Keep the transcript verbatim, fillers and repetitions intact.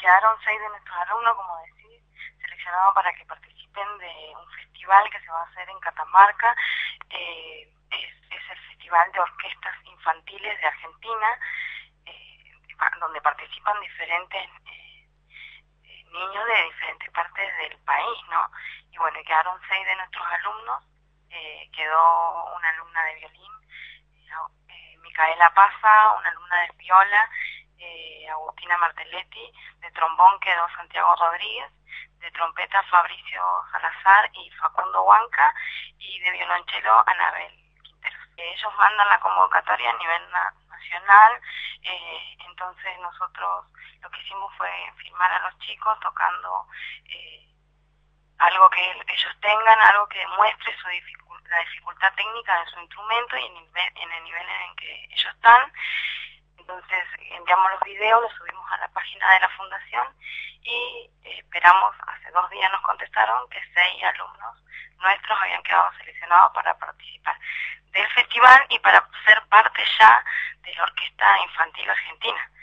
quedaron seis de nuestros alumnos, como decís, seleccionados para que participen de un festival que se va a hacer en Catamarca. Eh, es, es el Festival de Orquestas Infantiles de Argentina, eh, donde participan diferentes eh, eh, niños de diferentes partes del país, ¿no? Y bueno, quedaron seis de nuestros alumnos, eh, quedó una alumna de violín, eh, Micaela Paza, una alumna de viola, eh, Agustina Martelletti, de trombón quedó Santiago Rodríguez, de trompeta Fabricio Salazar y Facundo Huanca, y de violonchelo Anabel Quinteros. Ellos mandan la convocatoria a nivel na nacional, eh, entonces nosotros lo que hicimos fue firmar a los chicos tocando eh, algo que ellos tengan, algo que demuestre su dificult la dificultad técnica de su instrumento y en el, en el nivel en el que ellos están. Entonces enviamos los videos, los subimos a la página de la fundación y esperamos, hace dos días nos contestaron que seis alumnos nuestros habían quedado seleccionados para participar del festival y para ser parte ya de la Orquesta Infantil Argentina.